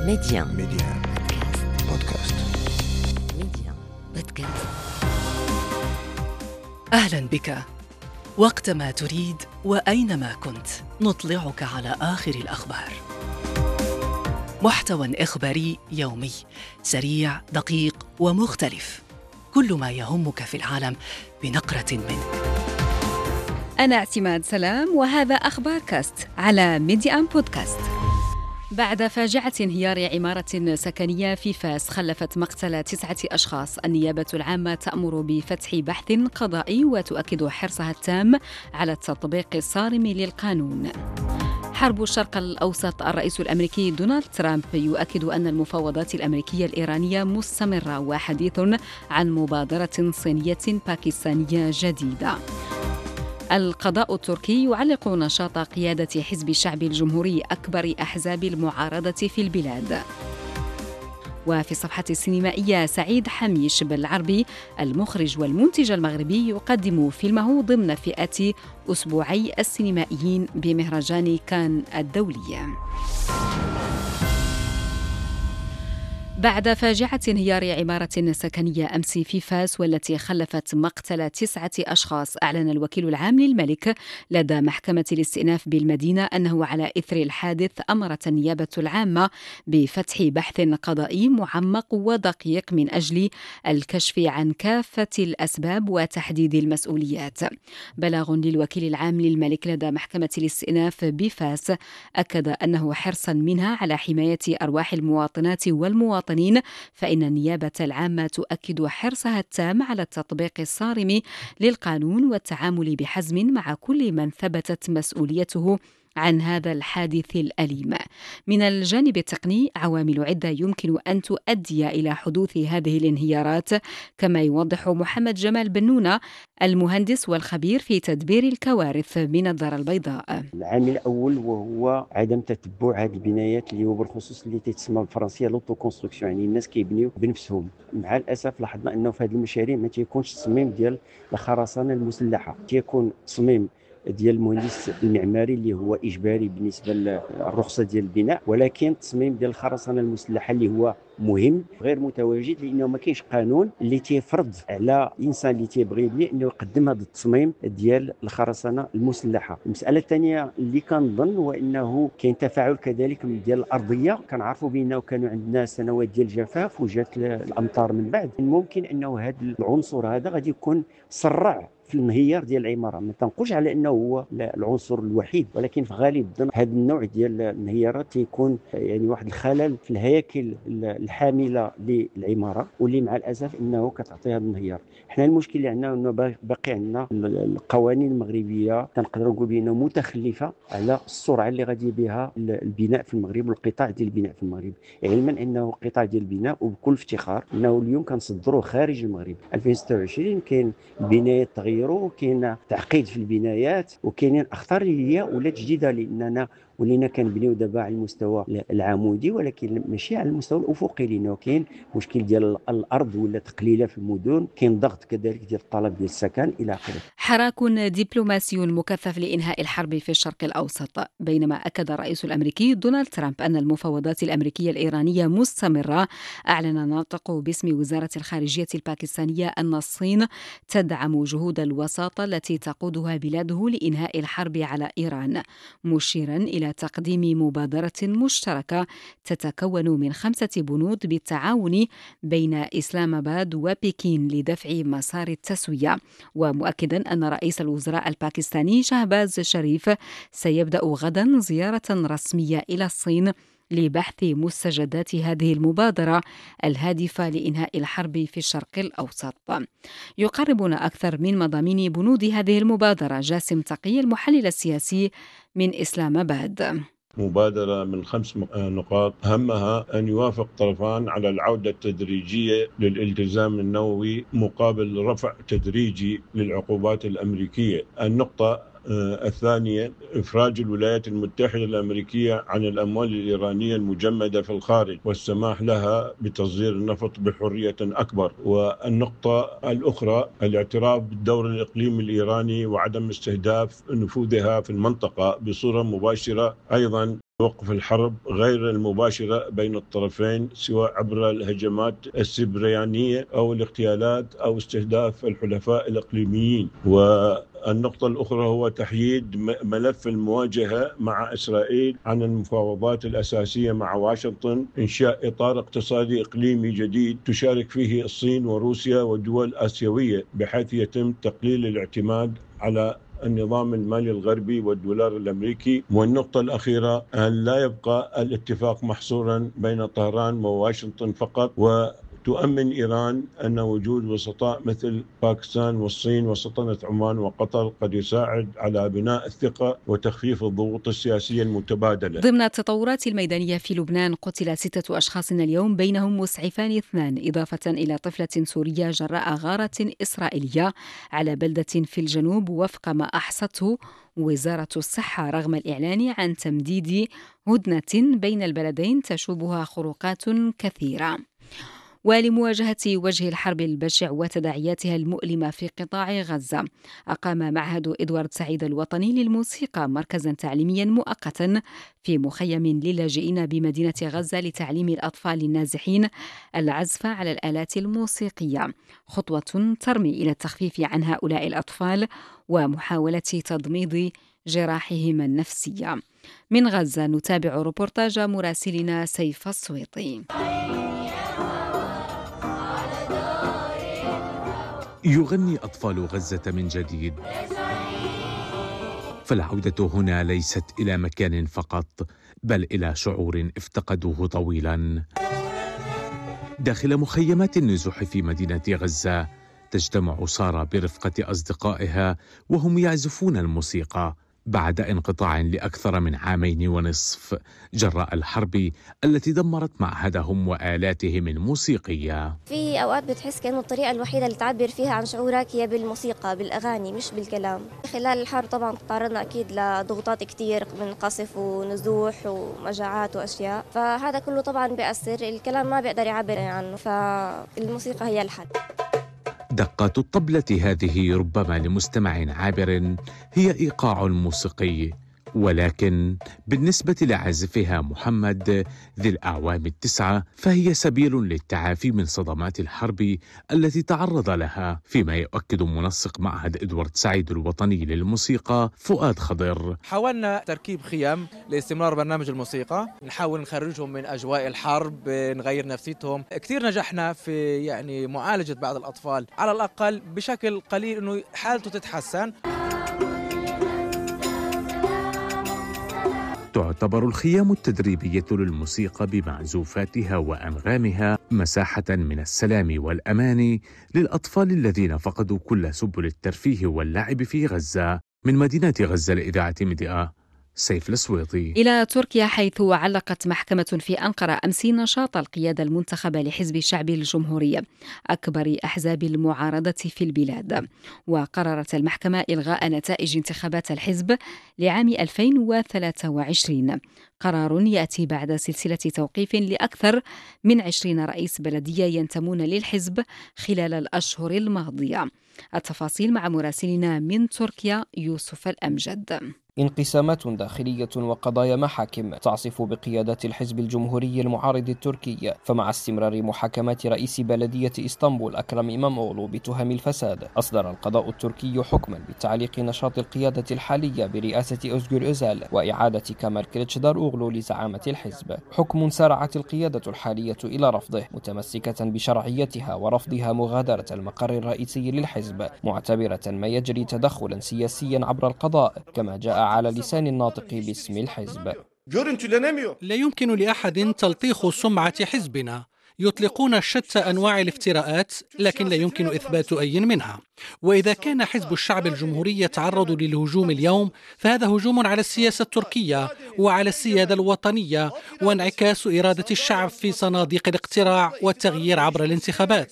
ميديان بودكاست. أهلا بك. وقتما تريد وأينما كنت نطلعك على آخر الأخبار. محتوى إخباري يومي سريع دقيق ومختلف، كل ما يهمك في العالم بنقرة منه. أنا اعتماد سلام وهذا أخبار كاست على ميديان بودكاست. بعد فاجعة انهيار عمارة سكنية في فاس خلفت مقتل 9 أشخاص، النيابة العامة تأمر بفتح بحث قضائي وتؤكد حرصها التام على التطبيق الصارم للقانون. حرب الشرق الأوسط، الرئيس الأمريكي دونالد ترامب يؤكد أن المفاوضات الأمريكية الإيرانية مستمرة، وحديث عن مبادرة صينية باكستانية جديدة. القضاء التركي يعلق نشاط قيادة حزب الشعب الجمهوري أكبر أحزاب المعارضة في البلاد. وفي الصفحة السينمائية، سعيد حميش بالعربي المخرج والمنتج المغربي يقدم فيلمه ضمن فئة أسبوعي السينمائيين بمهرجان كان الدولي. بعد فاجعة انهيار عمارة سكنية أمس في فاس والتي خلفت مقتل 9 أشخاص، أعلن الوكيل العام للملك لدى محكمة الاستئناف بالمدينة أنه على إثر الحادث أمرت النيابة العامة بفتح بحث قضائي معمق ودقيق من أجل الكشف عن كافة الأسباب وتحديد المسؤوليات. بلاغ للوكيل العام للملك لدى محكمة الاستئناف بفاس أكد أنه حرصا منها على حماية أرواح المواطنات والمواطنين، فإن النيابة العامة تؤكد حرصها التام على التطبيق الصارم للقانون والتعامل بحزم مع كل من ثبتت مسؤوليته عن هذا الحادث الأليم. من الجانب التقني، عوامل عدة يمكن أن تؤدي إلى حدوث هذه الانهيارات، كما يوضح محمد جمال بنونة المهندس والخبير في تدبير الكوارث بنظارة البيضاء. العامل الأول وهو عدم تتبع هذه البنايات اللي هو بالخصوص اللي تسمى بالفرنسية لوتو كونستركسيون، يعني الناس كيبنيو بنفسهم. مع الأسف لاحظنا أنه في هذه المشاريع ما تيكونش تصميم ديال الخرسانة المسلحة، تيكون تصميم ديال المهندس المعماري اللي هو اجباري بالنسبه للرخصه ديال البناء، ولكن التصميم ديال الخرسانه المسلحه اللي هو مهم غير متواجد، لانه ما كاينش قانون اللي تيفرض على الانسان اللي تيبغي يبني انه يقدم هذا التصميم ديال الخرسانه المسلحه. المساله الثانيه اللي كنظن هو انه كاين تفاعل كذلك ديال الارضيه. كنعرفوا بانه كانوا عندنا سنوات ديال الجفاف وجات الامطار من بعد، ممكن انه هذا العنصر هذا غادي يكون سرع في الانهيار ديال العماره. ما تنقولش على انه هو العنصر الوحيد، ولكن في غالب هذا النوع ديال الانهيارات تيكون يعني واحد الخلل في الهياكل الحامله للعماره، واللي مع الاسف انه كتعطي هذا الانهيار. حنا المشكل اللي عندنا انه باقي عندنا القوانين المغربيه تنقدروا نقول بانه متخلفه على السرعه اللي غادي بها البناء في المغرب والقطاع ديال البناء في المغرب، علما انه قطاع ديال البناء وبكل افتخار انه اليوم كنصدروه خارج المغرب. 2026 كاين البنايات تغيروا، كاين تعقيد في البنايات، وكاينين اخطار اللي هي ولات جديده، لاننا ولينا كنبنيو دابا على المستوى العمودي ولكن ماشي على المستوى الافقي، لانه كاين مشكل ديال الارض ولا تقليله في المدن، كاين ضغط كذلك ديال الطلب ديال السكن الى اخره. حراك دبلوماسي مكثف لإنهاء الحرب في الشرق الأوسط، بينما أكد الرئيس الأمريكي دونالد ترامب أن المفاوضات الأمريكية الإيرانية مستمرة. أعلن ناطق باسم وزارة الخارجية الباكستانية أن الصين تدعم جهود الوساطة التي تقودها بلاده لإنهاء الحرب على إيران، مشيرا إلى تقديم مبادرة مشتركة تتكون من 5 بنود بالتعاون بين إسلام آباد وبكين لدفع مسار التسوية، ومؤكدا أن رئيس الوزراء الباكستاني شهباز شريف سيبدأ غدا زيارة رسمية إلى الصين لبحث مستجدات هذه المبادرة الهادفة لإنهاء الحرب في الشرق الأوسط. يقربنا أكثر من مضامين بنود هذه المبادرة جاسم تقي المحلل السياسي من إسلام آباد. مبادرة من 5 نقاط، أهمها أن يوافق طرفان على العودة التدريجية للالتزام النووي مقابل رفع تدريجي للعقوبات الأمريكية. النقطة الثانية إفراج الولايات المتحدة الأمريكية عن الأموال الإيرانية المجمدة في الخارج والسماح لها بتصدير النفط بحرية أكبر. والنقطة الأخرى الاعتراف بالدور الإقليمي الإيراني وعدم استهداف نفوذها في المنطقة بصورة مباشرة. أيضا وقف الحرب غير المباشرة بين الطرفين، سواء عبر الهجمات السبريانية أو الاغتيالات أو استهداف الحلفاء الإقليميين. والنقطة الأخرى هو تحييد ملف المواجهة مع إسرائيل عن المفاوضات الأساسية مع واشنطن، إنشاء إطار اقتصادي إقليمي جديد تشارك فيه الصين وروسيا والدول الآسيوية، بحيث يتم تقليل الاعتماد على النظام المالي الغربي والدولار الأمريكي. والنقطة الأخيرة أن لا يبقى الاتفاق محصورا بين طهران وواشنطن فقط، وتؤمن إيران أن وجود وسطاء مثل باكستان والصين وسلطنة عمان وقطر قد يساعد على بناء الثقة وتخفيف الضغوط السياسية المتبادلة. ضمن التطورات الميدانية في لبنان، قتل 6 أشخاص اليوم، بينهم مسعفان 2، إضافة إلى طفلة سورية جراء غارة إسرائيلية على بلدة في الجنوب، وفق ما أحصته وزارة الصحة، رغم الإعلان عن تمديد هدنة بين البلدين تشوبها خروقات كثيرة. ولمواجهة وجه الحرب البشع وتداعياتها المؤلمة في قطاع غزة، أقام معهد إدوارد سعيد الوطني للموسيقى مركزا تعليميا مؤقتا في مخيم للاجئين بمدينة غزة لتعليم الأطفال النازحين العزف على الآلات الموسيقية، خطوة ترمي إلى التخفيف عن هؤلاء الأطفال ومحاولة تضميد جراحهم النفسية. من غزة نتابع روبورتاج مراسلنا سيف السويطي. يغني أطفال غزة من جديد، فالعودة هنا ليست إلى مكان فقط، بل إلى شعور افتقدوه طويلا. داخل مخيمات النزوح في مدينة غزة تجتمع سارة برفقة أصدقائها وهم يعزفون الموسيقى بعد انقطاع لأكثر من 2.5 عام جراء الحرب التي دمرت معهدهم وآلاتهم الموسيقية. في أوقات بتحس كأنه الطريقة الوحيدة اللي تعبر فيها عن شعورك هي بالموسيقى، بالأغاني، مش بالكلام. خلال الحرب طبعا تعرضنا أكيد لضغوطات كتير من قصف ونزوح ومجاعات وأشياء، فهذا كله طبعا بيأثر، الكلام ما بيقدر يعبر عنه، فالموسيقى هي الحل. دقات الطبلة هذه ربما لمستمع عابر هي إيقاع موسيقي، ولكن بالنسبة لعازفها محمد ذي الأعوام 9 فهي سبيل للتعافي من صدمات الحرب التي تعرض لها، فيما يؤكد منسق معهد إدوارد سعيد الوطني للموسيقى فؤاد خضر. حاولنا تركيب خيام لاستمرار برنامج الموسيقى، نحاول نخرجهم من أجواء الحرب، نغير نفسيتهم. كثير نجحنا في معالجة بعض الأطفال، على الأقل بشكل قليل إنه حالته تتحسن. تعتبر الخيام التدريبية للموسيقى بمعزوفاتها وأنغامها مساحة من السلام والأمان للأطفال الذين فقدوا كل سبل الترفيه واللعب في غزة. من مدينة غزة لإذاعة ميديا، سيف السويطي. إلى تركيا، حيث علقت محكمة في أنقرة أمس نشاط القيادة المنتخبة لحزب الشعب الجمهوري، أكبر أحزاب المعارضة في البلاد. وقررت المحكمة إلغاء نتائج انتخابات الحزب لعام 2023، قرار يأتي بعد سلسلة توقيف لأكثر من 20 رئيس بلدية ينتمون للحزب خلال الأشهر الماضية. التفاصيل مع مراسلنا من تركيا يوسف الأمجد. انقسامات داخلية وقضايا محاكم تعصف بقيادة الحزب الجمهوري المعارض التركي، فمع استمرار محاكمات رئيس بلدية إسطنبول أكرم إماموغلو بتهم الفساد، أصدر القضاء التركي حكما بتعليق نشاط القيادة الحالية برئاسة أوزغور أوزال وإعادة كمال كليتشداروغلو لزعامة الحزب، حكم سارعت القيادة الحالية إلى رفضه، متمسكة بشرعيتها ورفضها مغادرة المقر الرئيسي للحزب، معتبرة ما يجري تدخلا سياسيا عبر القضاء، كما جاء على لسان الناطق باسم الحزب. لا يمكن لأحد تلطيخ سمعة حزبنا، يطلقون شتى أنواع الافتراءات لكن لا يمكن إثبات أي منها. وإذا كان حزب الشعب الجمهوري يتعرض للهجوم اليوم، فهذا هجوم على السياسة التركية وعلى السيادة الوطنية وانعكاس إرادة الشعب في صناديق الاقتراع والتغيير عبر الانتخابات.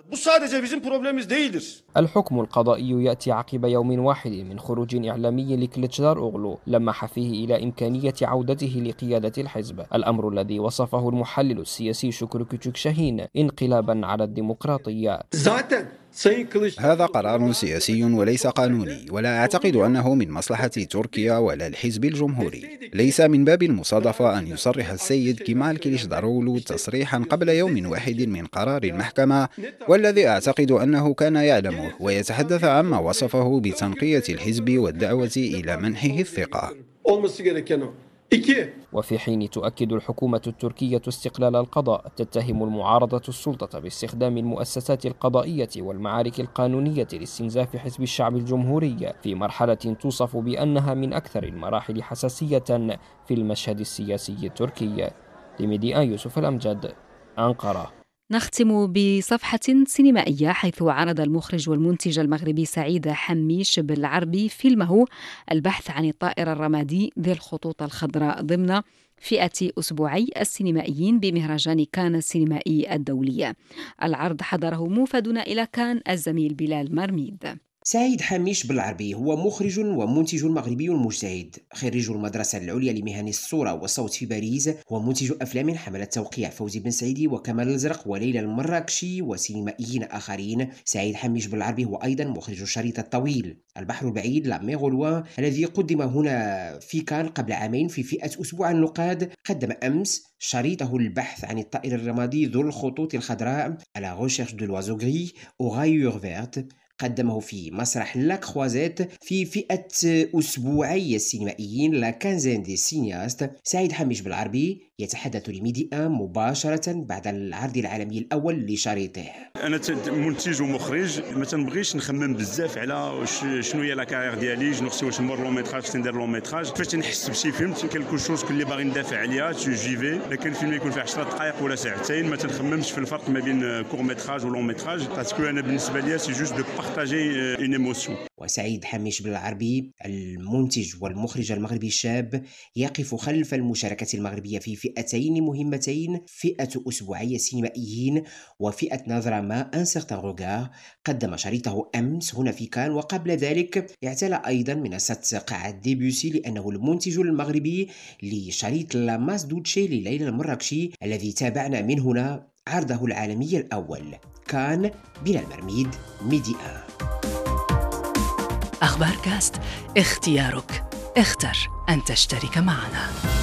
الحكم القضائي يأتي عقب يوم واحد من خروج إعلامي لكليتشداروغلو لمح فيه إلى إمكانية عودته لقيادة الحزب، الأمر الذي وصفه المحلل السياسي شكر كوتشوك شاهين انقلابا على الديمقراطية. هذا قرار سياسي وليس قانوني، ولا أعتقد أنه من مصلحة تركيا ولا الحزب الجمهوري. ليس من باب المصادفة أن يصرح السيد كيمال كليشدارولو تصريحا قبل يوم واحد من قرار المحكمة، والذي أعتقد أنه كان يعلمه، ويتحدث عما وصفه بتنقية الحزب والدعوة إلى منحه الثقة. وفي حين تؤكد الحكومة التركية استقلال القضاء، تتهم المعارضة السلطة باستخدام المؤسسات القضائية والمعارك القانونية لاستنزاف حزب الشعب الجمهوري في مرحلة توصف بأنها من أكثر المراحل حساسية في المشهد السياسي التركي. لميديا يوسف الأمجد، أنقرة. نختم بصفحة سينمائية، حيث عرض المخرج والمنتج المغربي سعيد حميش بالعربي فيلمه البحث عن الطائر الرمادي ذي الخطوط الخضراء ضمن فئة أسبوعي السينمائيين بمهرجان كان السينمائي الدولي. العرض حضره موفدنا إلى كان الزميل بلال مرميد. سعيد حميش بالعربي هو مخرج ومنتج مغربي مجتهد، خريج المدرسة العليا لمهن الصورة والصوت في باريس، هو منتج أفلام حملت توقيع فوزي بن سعيدي وكمال الأزرق وليلى المراكشي وسينمائيين آخرين. سعيد حميش بالعربي هو أيضا مخرج الشريط الطويل البحر البعيد لا ميغولوا الذي قدم هنا في كان قبل عامين في فئة أسبوع النقاد. قدم أمس شريطه البحث عن الطائر الرمادي ذو الخطوط الخضراء على غوشيرش دو لوازو غري أو غايور فيرت، قدمه في مسرح لا كروازيت في فئة أسبوعي السينمائيين لا كانزين دي سينياست. سعيد حميش بالعربي يتحدث لميديا مباشرة بعد العرض العالمي الأول لشريطه. أنا منتج ومخرج، ما تنبغيش نخمم بزاف على شنو هي لا كارير ديالي، شنو خصني واش نمر لون ميتراج، خصني ندير لون ميتراج، كيفاش تنحس بشي فيلم كلكو شوز كل اللي باغي ندافع عليها جيفي. لكن فيلم يكون فيه 10 دقائق ولا ساعتين ما تنخممش في الفرق ما بين كور ميتراج ولون ميتراج، باسكو انا بالنسبه ليا سي جوست دو بارطاجي اون ايموسيون. وسعيد حميش بالعربي المنتج والمخرج المغربي الشاب يقف خلف المشاركة المغربية في فئتين مهمتين، فئة أسبوعي السينمائيين وفئة نظرة ما ان سيغتان روغار. قدم شريطه أمس هنا في كان، وقبل ذلك اعتلى أيضا منصة قاعة ديبيوسي لأنه المنتج المغربي لشريط لا ماس دوتشي لليلى المراكشي الذي تابعنا من هنا عرضه العالمي الأول. كان بلال مرميد، ميديا. أخبار كاست، اختيارك، اختر أن تشترك معنا.